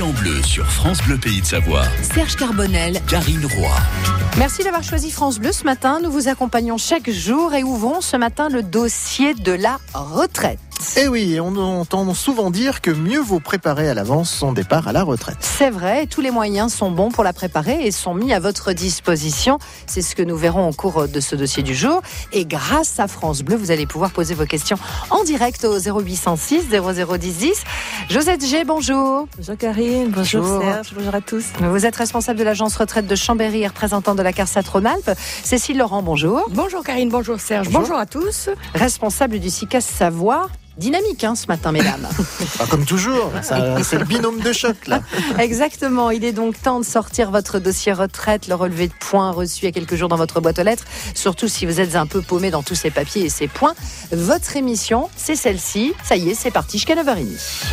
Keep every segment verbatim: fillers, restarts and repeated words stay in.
vie en bleu sur France Bleu Pays de Savoie. Serge Carbonel, Karine Roy. Merci d'avoir choisi France Bleu ce matin. Nous vous accompagnons chaque jour et ouvrons ce matin le dossier de la retraite. Eh oui, on entend souvent dire que mieux vaut préparer à l'avance son départ à la retraite. C'est vrai, tous les moyens sont bons pour la préparer et sont mis à votre disposition. C'est ce que nous verrons au cours de ce dossier du jour. Et grâce à France Bleu, vous allez pouvoir poser vos questions en direct au zéro huit cent six zéro zéro dix dix. Josette G, bonjour. Bonjour Karine, bonjour, bonjour Serge, bonjour à tous. Vous êtes responsable de l'agence retraite de Chambéry et représentant de la CARSAT Rhône-Alpes. Cécile Laurent, bonjour. Bonjour Karine, bonjour Serge, bonjour, bonjour à tous. Responsable du SICAS Savoie. Dynamique hein, ce matin, mesdames. Pas comme toujours, ça, c'est le binôme de choc là. Exactement, il est donc temps de sortir votre dossier retraite, le relevé de points reçu il y a quelques jours dans votre boîte aux lettres, surtout si vous êtes un peu paumé dans tous ces papiers et ces points. Votre émission, c'est celle-ci. Ça y est, c'est parti jusqu'à neuf heures trente.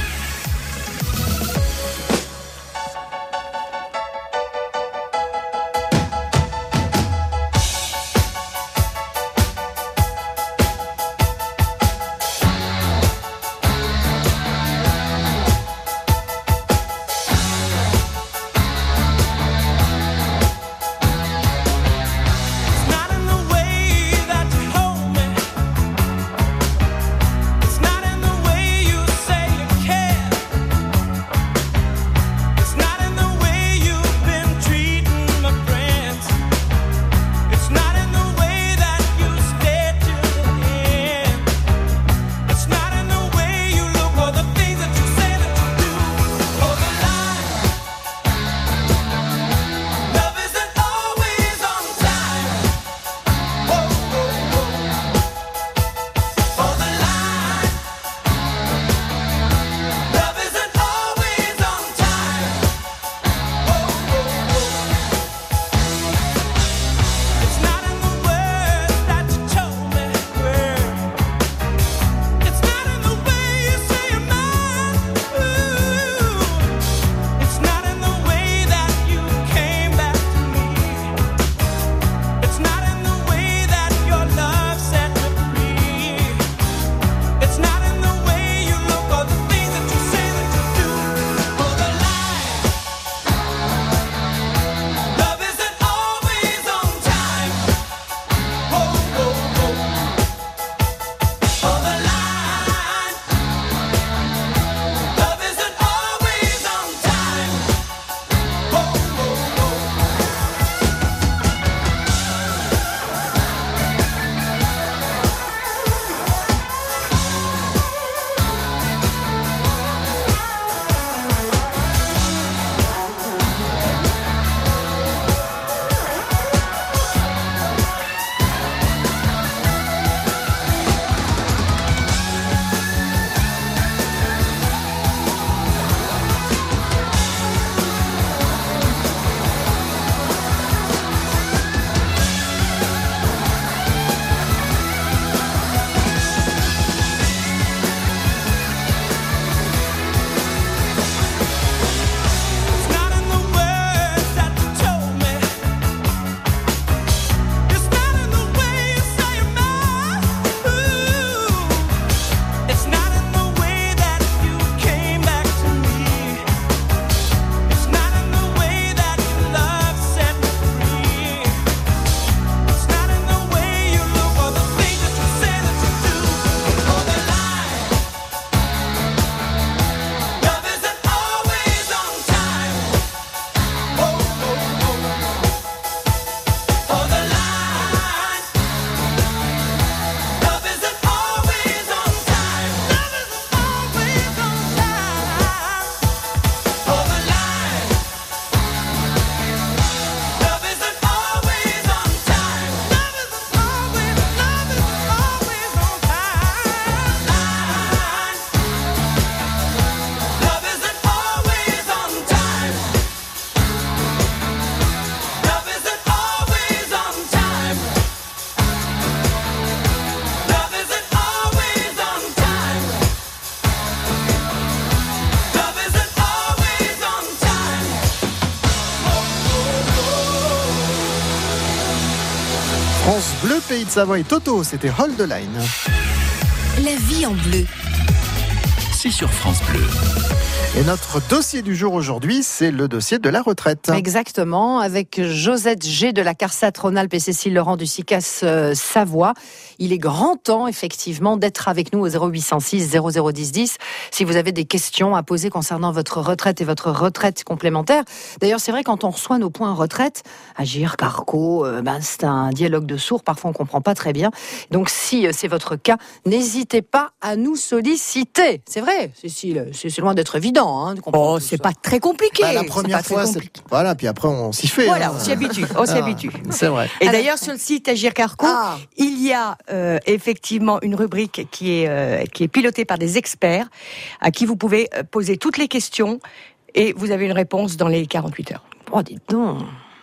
France Bleu Pays de Savoie et Toto, c'était Hold the Line. La vie en bleu. C'est sur France Bleu. Et notre dossier du jour aujourd'hui, c'est le dossier de la retraite. Exactement, avec Josette G de la CARSAT Rhône-Alpes et Cécile Laurent du SICAS euh, Savoie. Il est grand temps, effectivement, d'être avec nous au zéro huit cent six zéro zéro dix dix si vous avez des questions à poser concernant votre retraite et votre retraite complémentaire. D'ailleurs, c'est vrai, quand on reçoit nos points retraite, Agir, Carco, euh, ben, c'est un dialogue de sourds, parfois on ne comprend pas très bien. Donc si euh, c'est votre cas, n'hésitez pas à nous solliciter. C'est vrai, Cécile, c'est, c'est loin d'être évident. Hein, de comprendre Oh, tout c'est ça. pas très compliqué. Bah, la c'est première pas très fois, c'est... compliqué. voilà, puis après on s'y fait. Voilà, hein. on s'y habitue. On s'y Ah, habitue. C'est vrai. Et Alors- d'ailleurs, sur le site Agir Carco, Ah. il y a euh, effectivement une rubrique qui est, euh, qui est pilotée par des experts à qui vous pouvez euh, poser toutes les questions et vous avez une réponse dans les quarante-huit heures. Oh, dites donc.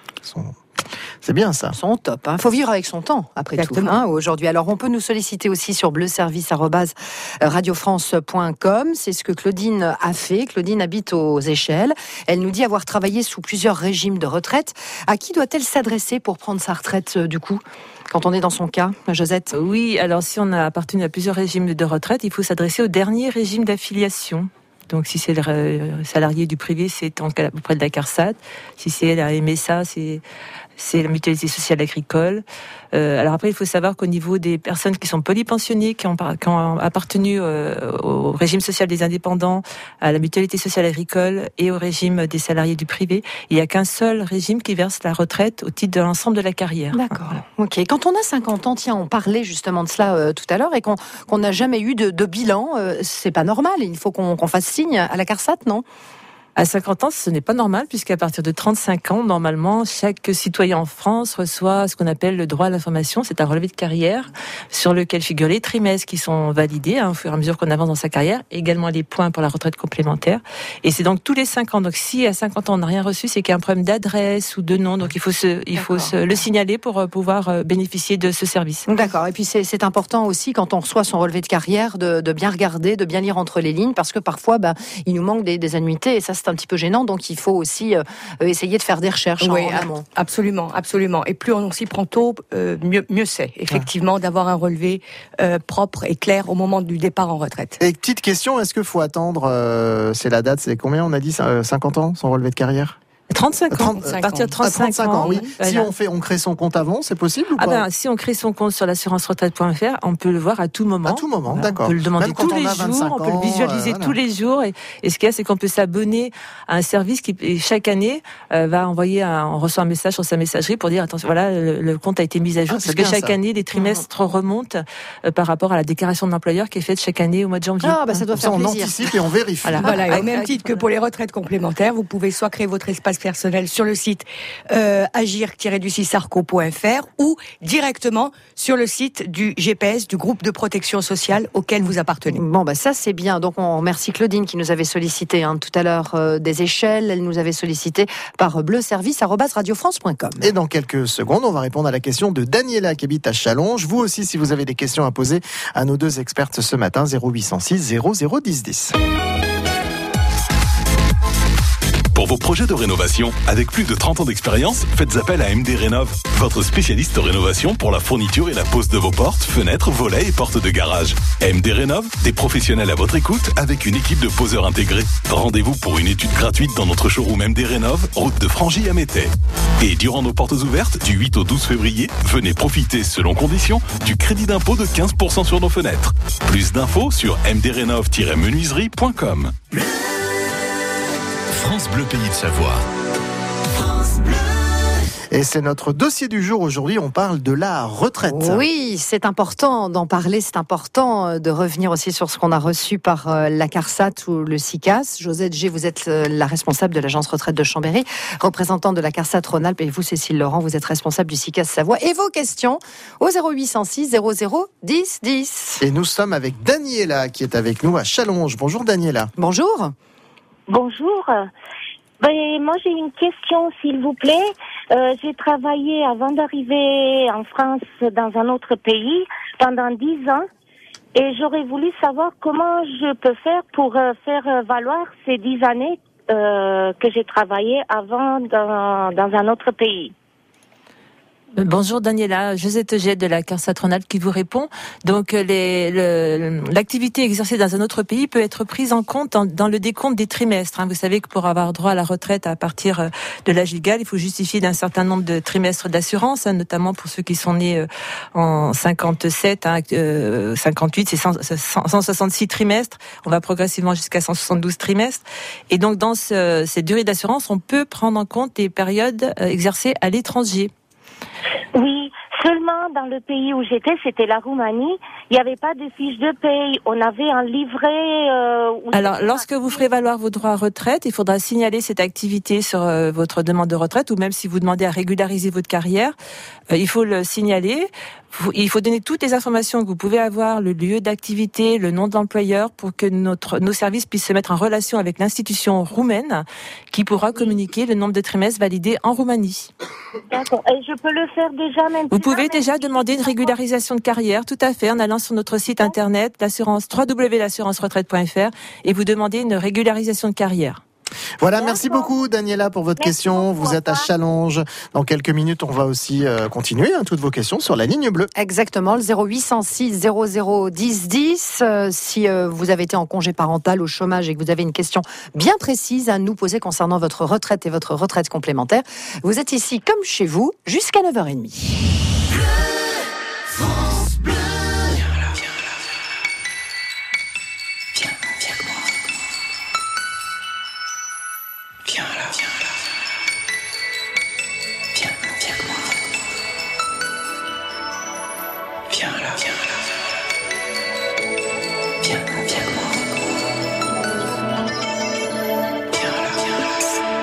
C'est bien ça. Sont au top. Il hein. faut vivre avec son temps, après Exactement. tout, hein, aujourd'hui. Alors, on peut nous solliciter aussi sur bleuservice arobase radio france point com. C'est ce que Claudine a fait. Claudine habite aux Échelles. Elle nous dit avoir travaillé sous plusieurs régimes de retraite. À qui doit-elle s'adresser pour prendre sa retraite, euh, du coup, quand on est dans son cas, Josette? Oui, alors si on a appartenu à plusieurs régimes de retraite, il faut s'adresser au dernier régime d'affiliation. Donc si c'est le euh, salarié du privé, c'est en, auprès de la CARSAT. Si c'est la M S A, c'est c'est la mutualité sociale agricole. Euh, alors après, il faut savoir qu'au niveau des personnes qui sont polypensionnées, qui ont, qui ont appartenu euh, au régime social des indépendants, à la mutualité sociale agricole et au régime des salariés du privé, il n'y a qu'un seul régime qui verse la retraite au titre de l'ensemble de la carrière. D'accord. Voilà. Ok. Quand on a cinquante ans, tiens, on parlait justement de cela euh, tout à l'heure, et qu'on qu'on n'a jamais eu de, de bilan, euh, c'est pas normal. Il faut qu'on, qu'on fasse signe à la CARSAT, non? À cinquante ans, ce n'est pas normal, puisqu'à partir de trente-cinq ans, normalement, chaque citoyen en France reçoit ce qu'on appelle le droit à l'information. C'est un relevé de carrière sur lequel figurent les trimestres qui sont validés hein, au fur et à mesure qu'on avance dans sa carrière, également les points pour la retraite complémentaire. Et c'est donc tous les cinq ans. Donc si à cinquante ans on n'a rien reçu, c'est qu'il y a un problème d'adresse ou de nom. Donc il faut se, il faut se, le signaler pour euh, pouvoir euh, bénéficier de ce service. D'accord. Et puis c'est, c'est important aussi, quand on reçoit son relevé de carrière, de, de bien regarder, de bien lire entre les lignes, parce que parfois, ben, il nous manque des, des annuités, et ça c'est un petit peu gênant. Donc il faut aussi euh, essayer de faire des recherches Oui, en, en amont. absolument, absolument. Et plus on s'y prend tôt, euh, mieux, mieux c'est, effectivement, d'avoir un relevé euh, propre et clair au moment du départ en retraite. Et petite question, est-ce qu'il faut attendre, euh, c'est la date, c'est combien on a dit, euh, cinquante ans, son relevé de carrière? trente-cinq ans. trente, À partir de trente-cinq, à trente-cinq ans, oui. Voilà. Si on fait, on crée son compte avant, c'est possible ou pas? Ah ben, si on crée son compte sur l'assurance retraite point f r, on peut le voir à tout moment. À tout moment, Voilà. d'accord. On peut le demander Même quand tous on les a vingt-cinq jours, on peut ans, le visualiser euh, voilà. tous les jours. Et, et ce qu'il y a, c'est qu'on peut s'abonner à un service qui, et chaque année, euh, va envoyer un, on reçoit un message sur sa messagerie pour dire, attention, voilà, le, le compte a été mis à jour. Ah, c'est parce que bien, chaque ça. année, les trimestres remontent euh, par rapport à la déclaration de l'employeur qui est faite chaque année au mois de janvier. Ah, bah ça doit Comme ça, faire on plaisir. anticipe et on vérifie. Voilà. Voilà, et au Avec- même avec- titre que pour les retraites complémentaires, vous pouvez soit créer votre espace personnel sur le site euh, agir-du-six-arco point f r ou directement sur le site du G P S, du groupe de protection sociale auquel vous appartenez. Bon, bah ça c'est bien. Donc on remercie Claudine qui nous avait sollicité hein, tout à l'heure euh, des échelles. Elle nous avait sollicité par bleuservice arobase radio france point com. Et dans quelques secondes, on va répondre à la question de Daniela qui habite à Challonges. Vous aussi, si vous avez des questions à poser à nos deux expertes ce matin, zéro huit cent six zéro zéro dix dix. Pour vos projets de rénovation, avec plus de trente ans d'expérience, faites appel à M D Rénov, votre spécialiste rénovation pour la fourniture et la pose de vos portes, fenêtres, volets et portes de garage. M D Rénov, des professionnels à votre écoute avec une équipe de poseurs intégrés. Rendez-vous pour une étude gratuite dans notre showroom M D Rénov, route de Frangy à Métais. Et durant nos portes ouvertes, du huit au douze février, venez profiter, selon conditions, du crédit d'impôt de quinze pour cent sur nos fenêtres. Plus d'infos sur m d rénov tiret menuiserie point com. France Bleu Pays de Savoie. Et c'est notre dossier du jour. Aujourd'hui, on parle de la retraite. Oui, c'est important d'en parler, c'est important de revenir aussi sur ce qu'on a reçu par euh, la CARSAT ou le SICAS. Josette G, vous êtes euh, la responsable de l'agence retraite de Chambéry, représentante de la CARSAT Rhône-Alpes, et vous, Cécile Laurent, vous êtes responsable du SICAS Savoie. Et vos questions au zéro huit cent six zéro zéro dix dix. Et nous sommes avec Daniela qui est avec nous à Challonges. Bonjour Daniela. Bonjour. Bonjour. Ben, moi, j'ai une question, s'il vous plaît. Euh, j'ai travaillé avant d'arriver en France dans un autre pays pendant dix ans et j'aurais voulu savoir comment je peux faire pour euh, faire valoir ces dix années euh, que j'ai travaillé avant dans, dans un autre pays. Bonjour Daniela, Josette Gette de la CARSAT Rhône-Alpes qui vous répond. Donc les, le, l'activité exercée dans un autre pays peut être prise en compte dans, dans le décompte des trimestres. Hein. Vous savez que pour avoir droit à la retraite à partir de l'âge légal, il faut justifier d'un certain nombre de trimestres d'assurance, hein, notamment pour ceux qui sont nés en cinquante-sept, hein, euh, cinquante-huit, c'est cent, cent soixante-six trimestres. On va progressivement jusqu'à cent soixante-douze trimestres. Et donc dans ce, ces durées d'assurance, on peut prendre en compte des périodes exercées à l'étranger. Oui, seulement dans le pays où j'étais, c'était la Roumanie, il n'y avait pas de fiche de paye. On avait un livret... Euh, où Alors, lorsque vous ferez valoir vos droits à retraite, il faudra signaler cette activité sur euh, votre demande de retraite, ou même si vous demandez à régulariser votre carrière, euh, il faut le signaler. Il faut donner toutes les informations que vous pouvez avoir, le lieu d'activité, le nom de l'employeur, pour que notre, nos services puissent se mettre en relation avec l'institution roumaine qui pourra communiquer le nombre de trimestres validés en Roumanie. D'accord. Et je peux le faire déjà maintenant? Vous pouvez déjà demander une régularisation de carrière, tout à fait, en allant sur notre site internet, l'assurance, w w w point l'assurance retraite point f r, et vous demandez une régularisation de carrière. Voilà, merci beaucoup Daniela pour votre merci question. beaucoup, vous êtes à Challonges. Dans quelques minutes, on va aussi euh, continuer hein, toutes vos questions sur la ligne bleue. Exactement, le zéro huit cent six zéro zéro dix dix. Euh, si euh, vous avez été en congé parental, au chômage et que vous avez une question bien précise à nous poser concernant votre retraite et votre retraite complémentaire, vous êtes ici comme chez vous jusqu'à neuf heures trente. France Bleu. Viens là, viens là. Viens, viens avec moi. Viens là, viens là. Viens, viens avec moi. Viens là, viens là.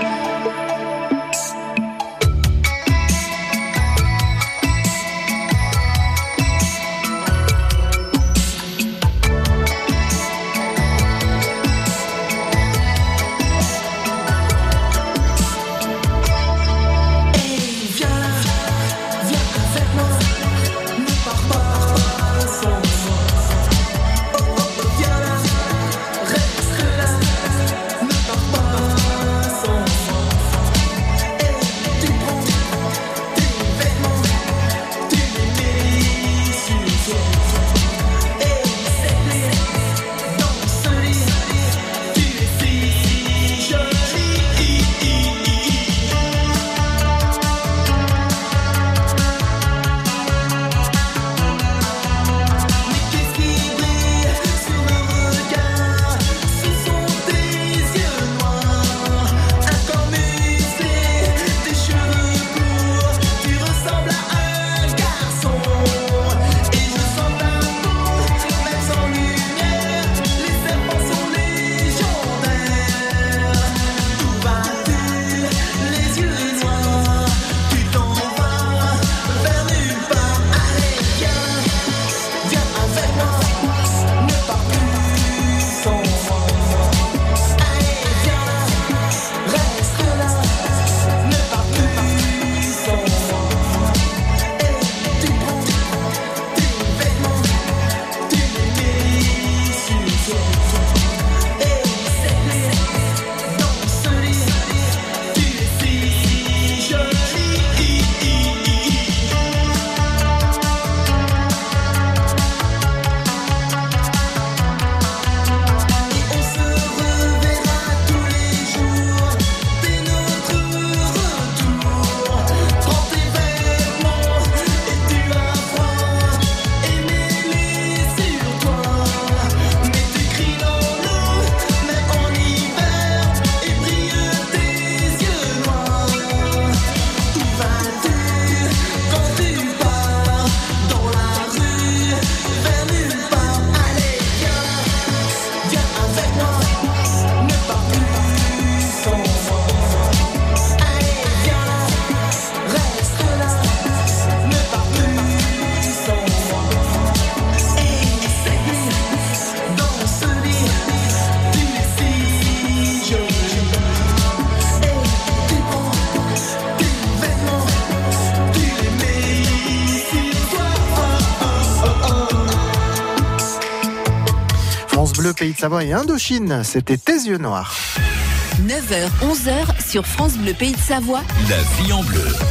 Bleu, Pays de Savoie et Indochine, c'était Tes yeux noirs. neuf heures, onze heures sur France Bleu Pays de Savoie. La vie en bleu.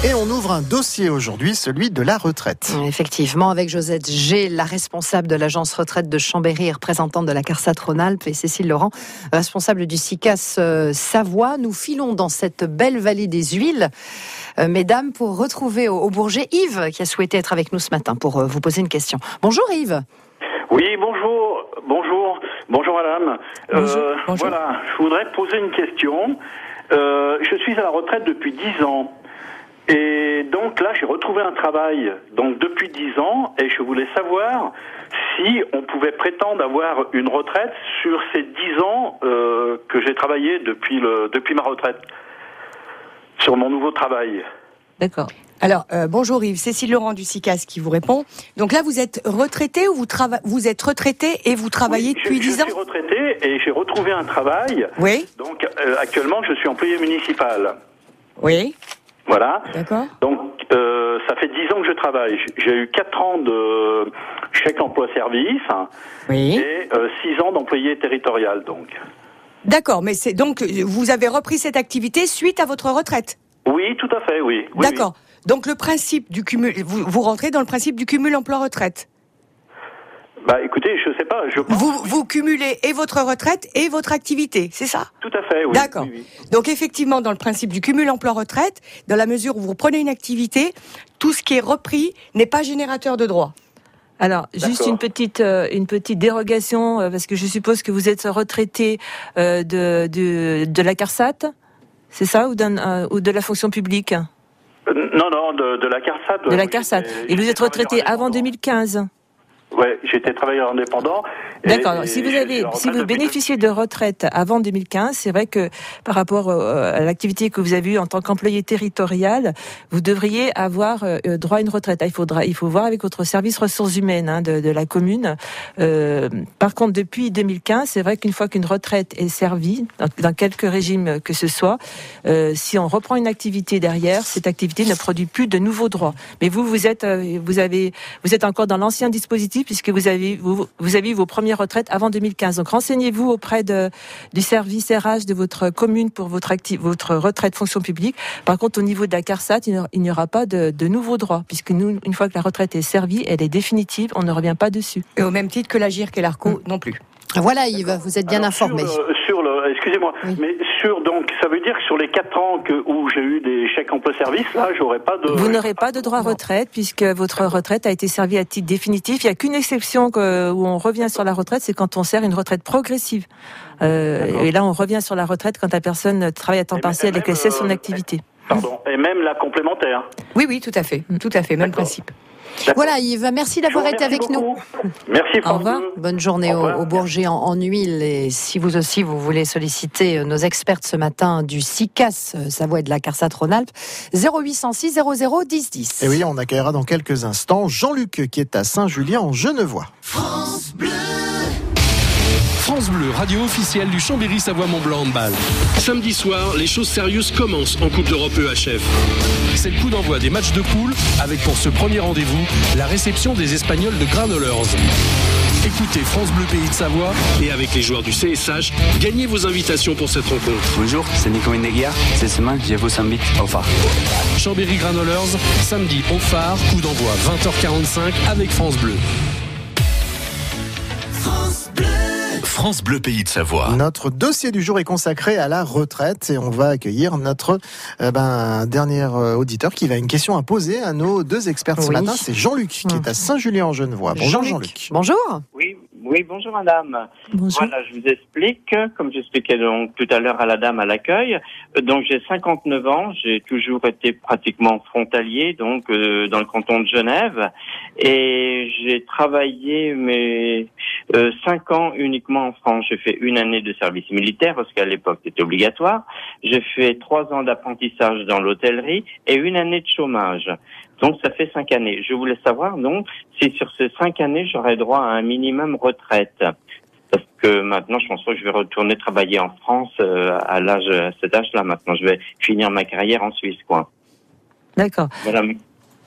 Et on ouvre un dossier aujourd'hui, celui de la retraite. Effectivement, avec Josette G, la responsable de l'agence retraite de Chambéry, représentante de la CARSAT Rhône-Alpes, et Cécile Laurent, responsable du SICAS Savoie. Nous filons dans cette belle vallée des huiles, euh, mesdames, pour retrouver au, au Bourget Yves, qui a souhaité être avec nous ce matin pour euh, vous poser une question. Bonjour Yves. Oui, bonjour, bonjour, bonjour madame. Bonjour, Euh, bonjour. Voilà, je voudrais poser une question. Euh, je suis à la retraite depuis dix ans. Et donc là, j'ai retrouvé un travail donc depuis dix ans et je voulais savoir si on pouvait prétendre avoir une retraite sur ces dix ans euh, que j'ai travaillé depuis, le, depuis ma retraite, sur mon nouveau travail. D'accord. Alors, euh, bonjour Yves, Cécile Laurent du SICAS qui vous répond. Donc là, vous êtes retraité ou vous, trava- vous êtes retraité et vous travaillez Oui, depuis je, dix je ans? suis retraité et j'ai retrouvé un travail. Oui, Donc euh, actuellement, je suis employé municipal. oui, Voilà. d'accord. Donc, euh, ça fait dix ans que je travaille. J'ai eu quatre ans de chèque emploi-service Oui. et euh, six ans d'employé territorial, donc. D'accord, mais c'est donc, vous avez repris cette activité suite à votre retraite? Oui, tout à fait, oui. oui D'accord. Donc le principe du cumul, vous, vous rentrez dans le principe du cumul emploi-retraite. oui. Bah, écoutez, je sais pas, je pense... Vous, vous cumulez et votre retraite et votre activité, c'est ça? Tout à fait, oui. D'accord. Oui, oui. Donc effectivement, dans le principe du cumul emploi-retraite, dans la mesure où vous reprenez une activité, tout ce qui est repris n'est pas générateur de droits. Alors, juste D'accord. une petite euh, une petite dérogation euh, parce que je suppose que vous êtes retraité euh, de, de de la CARSAT, c'est ça, ou d'un euh, ou de la fonction publique? Euh, non, non, de, de la CARSAT. De la oui, CARSAT. j'étais- Et vous j'étais êtes retraité travailleur avant deux indépendant. mille quinze. Ouais, j'étais travailleur indépendant. et- D'accord. et Si vous je avez, suis en si retraite vous depuis bénéficiez de retraite avant deux mille quinze, c'est vrai que par rapport euh, à l'activité que vous avez eue en tant qu'employé territorial, vous devriez avoir euh, droit à une retraite. Ah, il faudra, il faut voir avec votre service ressources humaines hein, de, de la commune. Euh, par contre, depuis deux mille quinze, c'est vrai qu'une fois qu'une retraite est servie, dans, dans quelque régime que ce soit, euh, si on reprend une activité derrière, cette activité ne produit plus de nouveaux droits. Mais vous, vous êtes, euh, vous avez, vous êtes encore dans l'ancien dispositif puisque vous avez Vous, vous avez eu vos premières retraites avant deux mille quinze. Donc, renseignez-vous auprès de, du service R H de votre commune pour votre, acti- votre retraite fonction publique. Par contre, au niveau de la CARSAT, il n'y aura- il n'y aura pas de, de nouveaux droits, puisque nous, une fois que la retraite est servie, elle est définitive, on ne revient pas dessus. Et au même titre que la G I R C et l'ARCO non plus. Voilà Yves, vous êtes bien Alors, informé. Sur le, sur le- excusez-moi, Oui. mais sur donc ça veut dire que sur les quatre ans que où j'ai eu des chèques emploi-service, là, j'aurais pas de. Vous n'aurez pas de droit à retraite, puisque votre retraite a été servie à titre définitif. Il n'y a qu'une exception que, où on revient sur la retraite, c'est quand on sert une retraite progressive. Euh, et là, on revient sur la retraite quand la personne travaille à temps Et partiel et même, qu'elle cesse son euh, activité. Pardon. Et même la complémentaire. Oui, oui, tout à fait, tout à fait, même D'accord. principe. D'accord. Voilà Yves, merci Je vous d'avoir été remercie avec nous. beaucoup. Merci. Au France revoir. Bleu. Bonne journée Au au, revoir. au Bourget en, en huile. Et si vous aussi, vous voulez solliciter euh, nos expertes ce matin du SICAS euh, Savoie et de la CARSAT Rhône-Alpes, zéro huit cent six zéro zéro dix dix. Et oui, on accueillera dans quelques instants Jean-Luc qui est à Saint-Julien en Genevois. France Bleu, radio officielle du Chambéry Savoie Mont-Blanc Handball. Samedi soir, les choses sérieuses commencent en Coupe d'Europe E H F. C'est le coup d'envoi des matchs de poule avec pour ce premier rendez-vous la réception des Espagnols de Granollers. Écoutez France Bleu Pays de Savoie et avec les joueurs du C S H, gagnez vos invitations pour cette rencontre. Bonjour, c'est Nico Mendeguia. Cette semaine, je vous invite au phare. Chambéry Granollers, samedi au phare, coup d'envoi vingt heures quarante-cinq avec France Bleu. France Bleu Pays de Savoie. Notre dossier du jour est consacré à la retraite et on va accueillir notre euh, ben, dernier euh, auditeur qui va une question à poser à nos deux experts ce Oui. matin. C'est Jean-Luc qui est à Saint-Julien en Genevois. Bonjour Jean-Luc. Bonjour. Oui, oui, bonjour madame. Bonjour. Voilà, je vous explique, comme j'expliquais donc tout à l'heure à la dame à l'accueil. Euh, Donc j'ai cinquante-neuf ans, j'ai toujours été pratiquement frontalier, donc euh, dans le canton de Genève, et j'ai travaillé mes euh, cinq ans uniquement en France. J'ai fait une année de service militaire parce qu'à l'époque c'était obligatoire. J'ai fait trois ans d'apprentissage dans l'hôtellerie et une année de chômage. Donc ça fait cinq années. Je voulais savoir donc si sur ces cinq années j'aurais droit à un minimum retraite. Parce que maintenant je pense pas que je vais retourner travailler en France euh, à l'âge à cet âge-là. Maintenant je vais finir ma carrière en Suisse, quoi. D'accord. Voilà.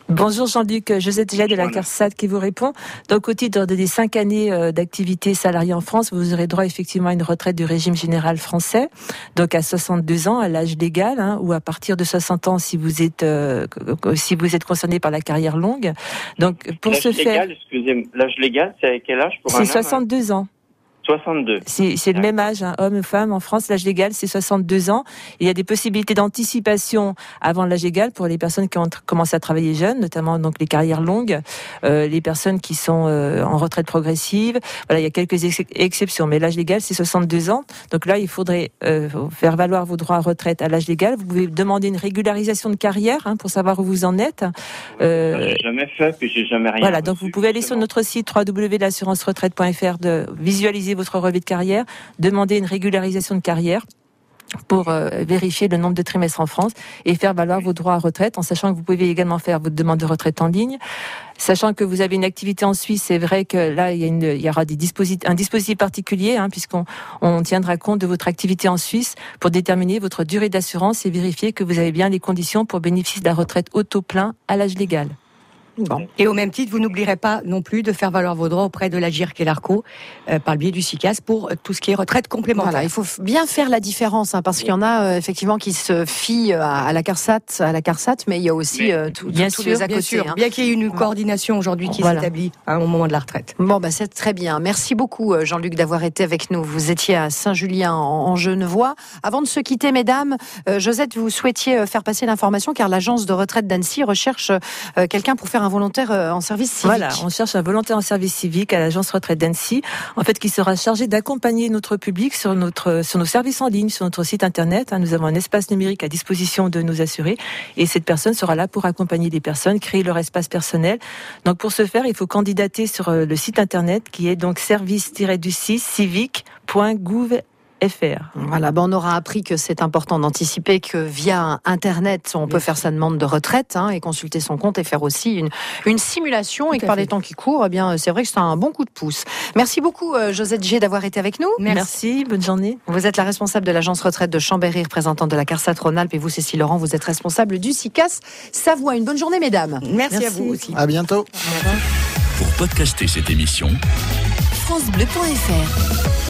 Bonjour Jean-Luc, Josette G de la CARSAT qui vous répond. Donc au titre des cinq années d'activité salariée en France, vous aurez droit effectivement à une retraite du régime général français, donc à soixante-deux ans, à l'âge légal, hein, ou à partir de soixante ans si vous êtes euh, si vous êtes concerné par la carrière longue. Donc pour l'âge ce légal, faire, excusez-moi, l'âge légal, c'est à quel âge pour un c'est homme, soixante-deux ans. soixante-deux. C'est, c'est le même âge, hein, homme, femme. En France, l'âge légal, c'est soixante-deux ans. Il y a des possibilités d'anticipation avant l'âge légal pour les personnes qui ont t- commencé à travailler jeunes, notamment donc les carrières longues, euh, les personnes qui sont euh, en retraite progressive. Voilà, il y a quelques ex- exceptions, mais l'âge légal, c'est soixante-deux ans. Donc là, il faudrait euh, faire valoir vos droits à retraite à l'âge légal. Vous pouvez demander une régularisation de carrière hein, pour savoir où vous en êtes. Euh, j'ai jamais fait, puis j'ai jamais rien. Voilà, donc vous pouvez aller sur notre site w w w point l'assurance retraite point f r de visualiser votre relevé de carrière, demander une régularisation de carrière pour euh, vérifier le nombre de trimestres en France et faire valoir vos droits à retraite, en sachant que vous pouvez également faire votre demande de retraite en ligne. Sachant que vous avez une activité en Suisse, c'est vrai que là, il y, a une, il y aura des dispositifs, un dispositif particulier, hein, puisqu'on on tiendra compte de votre activité en Suisse pour déterminer votre durée d'assurance et vérifier que vous avez bien les conditions pour bénéficier de la retraite auto-plein à l'âge légal. Bon. Et au même titre, vous n'oublierez pas non plus de faire valoir vos droits auprès de l'Agirc et l'Arco euh, par le biais du SICAS pour tout ce qui est retraite complémentaire. Voilà, il faut bien faire la différence hein, parce qu'il y en a euh, effectivement qui se fient à, à la CARSAT, à la CARSAT, mais il y a aussi euh, tout, bien tous sûr, les à bien côté. sûr, hein. bien qu'il y ait une coordination aujourd'hui qui Voilà. s'établit hein, au moment de la retraite. Bon, bah c'est très bien. Merci beaucoup Jean-Luc d'avoir été avec nous. Vous étiez à Saint-Julien en, en Genevois. Avant de se quitter, mesdames, euh, Josette, vous souhaitiez faire passer l'information car l'agence de retraite d'Annecy recherche euh, quelqu'un pour faire un volontaire euh, en service civique. Voilà, on cherche un volontaire en service civique à l'agence retraite d'Annecy, en fait, qui sera chargé d'accompagner notre public sur notre sur nos services en ligne, sur notre site internet. Nous avons un espace numérique à disposition de nos assurés, et cette personne sera là pour accompagner les personnes, créer leur espace personnel. Donc, pour ce faire, il faut candidater sur le site internet qui est donc service du six civique point gouv F R. Voilà, ben on aura appris que c'est important d'anticiper que via Internet, on peut faire sa demande de retraite hein, et consulter son compte et faire aussi une, une simulation. Tout et que par fait. Les temps qui courent, eh bien, c'est vrai que c'est un bon coup de pouce. Merci beaucoup, euh, Josette G, d'avoir été avec nous. Merci. Merci, bonne journée. Vous êtes la responsable de l'agence retraite de Chambéry, représentante de la CARSAT Rhône-Alpes, et vous, Cécile Laurent, vous êtes responsable du SICAS Savoie. Une bonne journée, mesdames. Merci, Merci. à vous aussi. À bientôt. Pour podcaster cette émission, francebleu point f r